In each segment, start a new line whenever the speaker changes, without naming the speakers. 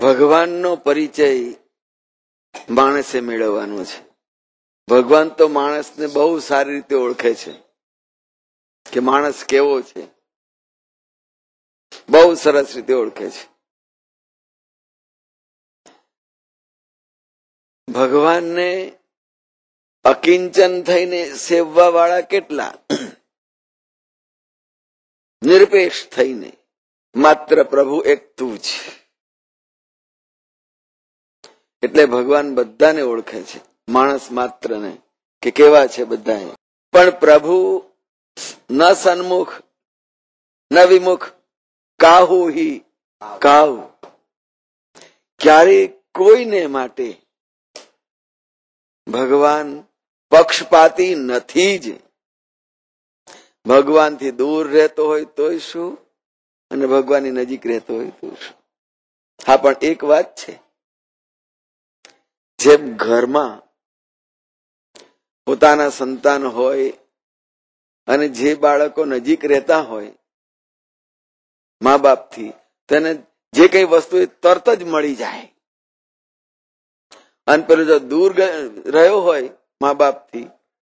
ભગવાનનો પરિચય માણસે મેળવવાનો છે. ભગવાન તો માણસને બહુ સારી રીતે ઓળખે છે કે માણસ કેવો છે, બહુ સરસ રીતે ઓળખે છે. ભગવાનને અકિંચન થઈને સેવવા વાળા કેટલા, નિરપેક્ષ થઈને માત્ર પ્રભુ એક તું છે. એટલે ભગવાન બધાને ઓળખે છે, માણસ માત્ર ને કે કેવા છે બધા. પણ પ્રભુ ન સન્મુખ ન વિમુખ કાહુ હિ કાહુ, ક્યારે કોઈને માટે ભગવાન પક્ષપાતી નથી જ. ભગવાનથી દૂર રહેતો હોય તોય શું, અને ભગવાનની નજીક રહેતો હોય તો શું. હા, પણ એક વાત છે, જેમ ઘરમાં પોતાના સંતાન હોય અને જે બાળકો નજીક રહેતા હોય મા બાપથી, તેને જે કઈ વસ્તુ એ તરત જ મળી જાય. અને પેલો જો દૂર રહ્યો હોય મા બાપથી,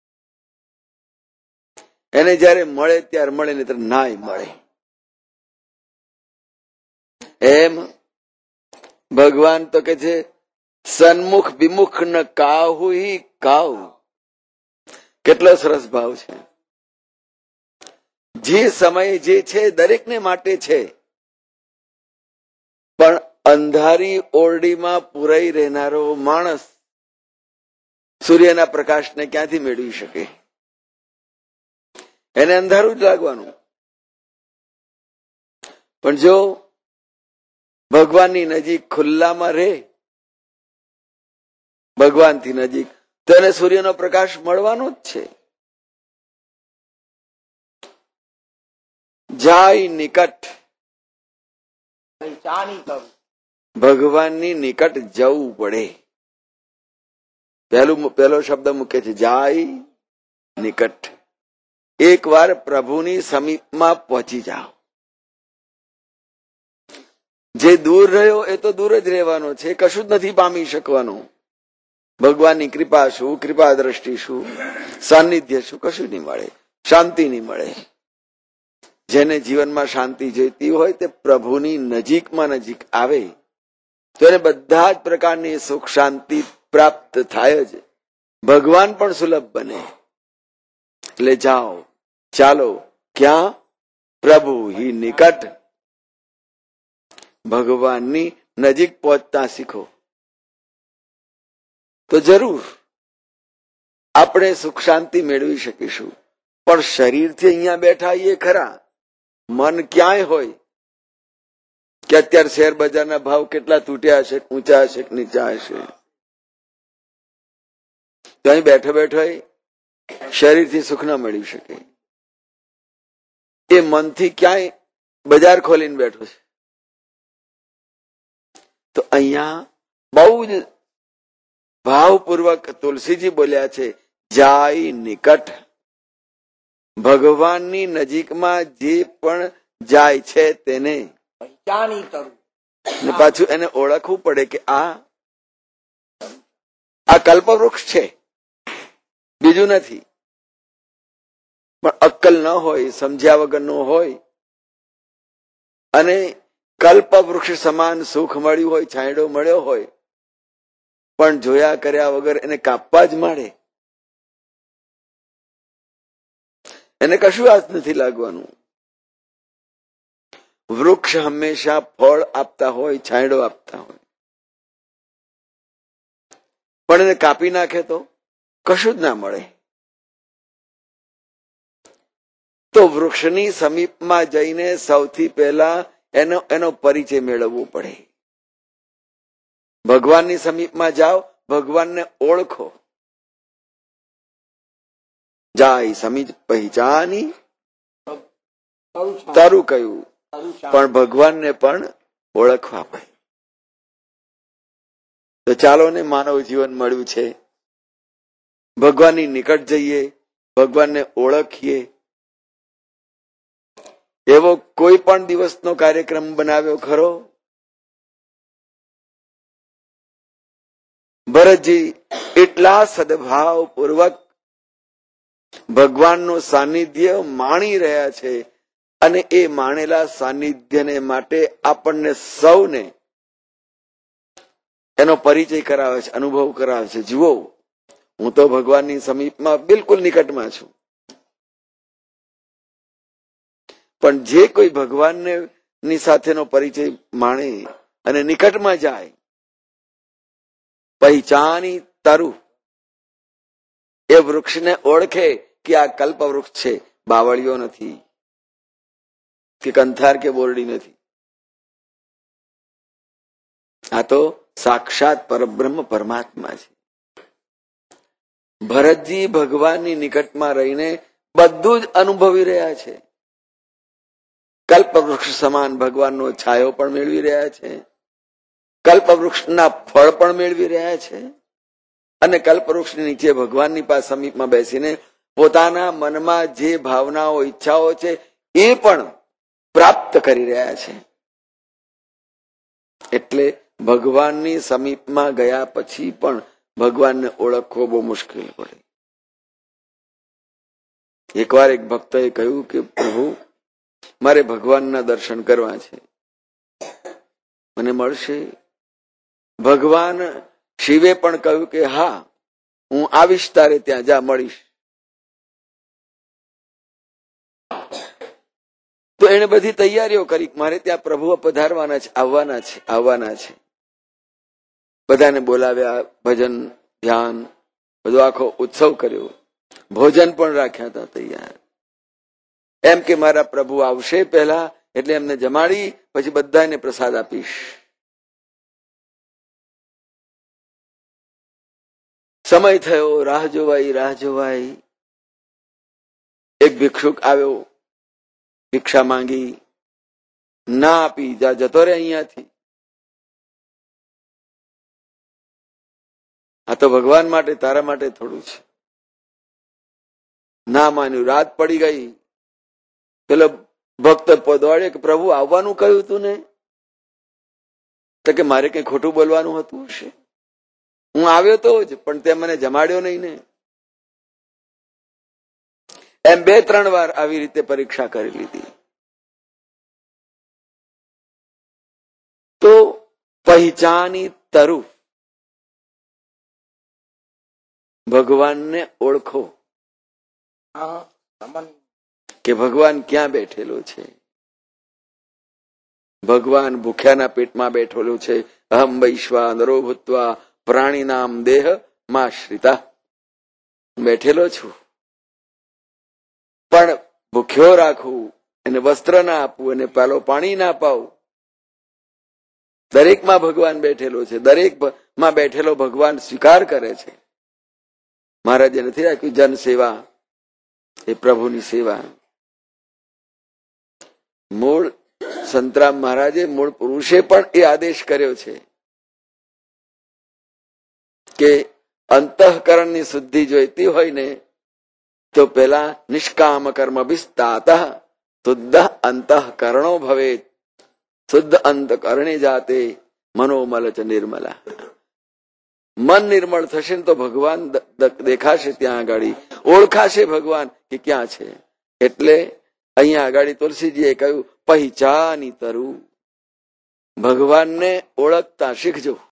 એને જયારે મળે ત્યારે મળે, નહીં તો નાય મળે. એમ ભગવાન તો કે છે સન્મુખ વિમુખ ન કાહુ હિ કાહુ. કેટલો સરસ ભાવ છે. જે સમય જે છે દરેકને માટે છે, પણ અંધારી ઓરડીમાં પુરાઈ રહેનારો માણસ સૂર્યના પ્રકાશને ક્યાંથી મેળવી શકે? એને અંધારું જ લાગવાનું. પણ જો ભગવાનની નજીક ખુલ્લામાં રહે, ભગવાનથી નજીક, તો એને સૂર્યનો પ્રકાશ મળવાનો જ છે. જાય નિકટ, ભગવાનની નિકટ જવું પડે. પહેલો શબ્દ મૂકે છે જાય નિકટ. એક વાર પ્રભુની સમીપમાં પહોંચી જાઓ. જે દૂર રહ્યો એ તો દૂર જ રહેવાનો છે, કશું જ નથી પામી શકવાનું. ભગવાનની કૃપા શું, કૃપા દ્રષ્ટિ શું, સાનિધ્ય શું, કશું નહીં મળે, શાંતિ નહીં મળે. જેને જીવનમાં શાંતિ જોઈતી હોય તે પ્રભુની નજીકમાં નજીક આવે તો એને બધા જ પ્રકારની સુખ શાંતિ પ્રાપ્ત થાય જ. ભગવાન પણ સુલભ બને. એટલે જાઓ, ચાલો, ક્યાં? પ્રભુ હિ નિકટ. ભગવાનની નજીક પહોંચતા શીખો તો જરૂર આપણે સુખ શાંતિ મેળવી શકીશું. પણ શરીરથી અહીંયા બેઠા એ ખરા, મન ક્યાંય હોય કે અત્યારે શેર બજારના ભાવ કેટલા તૂટ્યા હશે, ઊંચા હશે કે નીચા હશે, તો અહીં બેઠો બેઠો શરીરથી સુખ ના મેળવી શકે. એ મનથી ક્યાંય બજાર ખોલીને બેઠો છે. તો અહીંયા બહુ જ ભાવપૂર્વક તુલસીજી બોલ્યા છે જાય નિકટ. ભગવાનની નજીકમાં જે પણ જાય છે તેને પાછું એને ઓળખવું પડે કે આ કલ્પવૃક્ષ છે, બીજું નથી. પણ અક્કલ ન હોય, સમજ્યા વગરનો હોય, અને કલ્પવૃક્ષ સમાન સુખ મળ્યું હોય, છાંયડો મળ્યો હોય, પણ જોયા કર્યા વગર એને કાપવા જ માંડે, એને કશું હાથ નથી લાગવાનું. વૃક્ષ હંમેશા ફળ આપતા હોય, છાંયડો આપતા હોય, પણ એને કાપી નાખે તો કશું જ ના મળે. તો વૃક્ષની સમીપમાં જઈને સૌથી પહેલા એનો પરિચય મેળવવો પડે. ભગવાનની સમીપમાં જાઓ, ભગવાનને ઓળખો. જાય સમીજ પહેચાની, તારું કહ્યું, પણ ભગવાનને પણ ઓળખવા પડે. તો ચાલો ને, માનવ જીવન મળ્યું છે, ભગવાનની નિકટ જઈએ, ભગવાનને ઓળખીએ. એવો કોઈ પણ દિવસનો કાર્યક્રમ બનાવ્યો ખરો? ભરતજી એટલા સદભાવ પૂર્વક ભગવાનનું સાનિધ્ય માણી રહ્યા છે અને એ માણેલા સાનિધ્યને માટે આપણને સૌને એનો પરિચય કરાવે છે, અનુભવ કરાવે છે. જુઓ, હું તો ભગવાનની સમીપમાં બિલકુલ નિકટમાં છું, પણ જે કોઈ ભગવાનને ની સાથેનો પરિચય માણે અને નિકટમાં જાય, પહેચાની તરુ, એ વૃક્ષને ઓળખે કે આ કલ્પ વૃક્ષ છે, બાવળીઓ નથી કે કંથાર કે બોરડી નથી. આ તો સાક્ષાત પરબ્રહ્મ પરમાત્મા છે. ભરતજી ભગવાનની નિકટમાં રહીને બધું જ અનુભવી રહ્યા છે. કલ્પવૃક્ષ સમાન ભગવાનનો છાયો પણ મેળવી રહ્યા છે, કલ્પવૃક્ષના ફળ પણ મેળવી રહ્યા છે અને કલ્પવૃક્ષની નીચે ભગવાનની પાસે સમીપમાં બેસીને પોતાના મનમાં જે ભાવનાઓ ઈચ્છાઓ છે એ પણ પ્રાપ્ત કરી રહ્યા છે. એટલે ભગવાનની સમીપમાં ગયા પછી પણ ભગવાનને ઓળખવો બહુ મુશ્કેલ પડે. એકવાર એક ભક્તએ કહ્યું કે પ્રભુ, મારે ભગવાનના દર્શન કરવા છે, મને મળશે? ભગવાન શિવે પણ કહ્યું કે હા, હું આવીશ, તારે ત્યાં જા, મળીશ. તો એને બધી તૈયારીઓ કરી, મારે ત્યાં પ્રભુ પધારવાના છે, આવવાના છે. બધાને બોલાવ્યા, ભજન ધ્યાન બધો આખો ઉત્સવ કર્યો, ભોજન પણ રાખ્યા હતા તૈયાર. એમ કે મારા પ્રભુ આવશે પહેલા, એટલે એમને જમાડી પછી બધાને પ્રસાદ આપીશ. સમય થયો, રાહ જોવાઈ. એક ભિક્ષુક આવ્યો, ભિક્ષા માંગી, ના આપી, જા, જતો રે અહીંયાથી. આ તો ભગવાન માટે, તારા માટે થોડું છે. ના માન્યું, રાત પડી ગઈ. પેલો ભક્ત દોડે કે પ્રભુ આવવાનું કહ્યું તું ને, તો કે મારે કઈ ખોટું બોલવાનું હતું હશે, હું આવ્યો તો જ, પણ તે મને જમાડ્યો નહીં ને. એમ 2-3 વાર આવી રીતે પરીક્ષા કરી લીધી. તો પહેચાની તરુ, ભગવાનને ઓળખો કે ભગવાન ક્યાં બેઠેલો છે. ભગવાન ભૂખ્યાના પેટમાં બેઠેલો છે. અહમ વૈશ્વાનરો ભૂત્વા પ્રાણીનામ દેહ માશ્રિતા, બેઠેલો છું, પણ ભૂખ્યો રાખવું, એને વસ્ત્ર ના આપવું, એને પ્યાલો પાણી ના અપાવું. દરેકમાં ભગવાન બેઠેલો છે, દરેકમાં બેઠેલો ભગવાન સ્વીકાર કરે છે. મહારાજે નથી રાખ્યું જન સેવા, એ પ્રભુની સેવા. મૂળ સંતરામ મહારાજે, મૂળ પુરુષે પણ એ આદેશ કર્યો છે કે અંતઃકરણની શુદ્ધિ જોઈતી હોય ને તો પેલા નિષ્કામ કર્મ વિસ્તાત શુદ્ધ અંતઃકરણો ભવેત, શુદ્ધ અંતઃકરણે જાતે મનોમલ ચ નિર્મલા. મન નિર્મળ થશે ને તો ભગવાન દેખાશે, ત્યાં આગળ ઓળખાશે ભગવાન કે ક્યાં છે. એટલે અહીંયા આગળ તુલસીજીએ કહ્યું પહેચાની તરુ, ભગવાનને ઓળખતા શીખજો.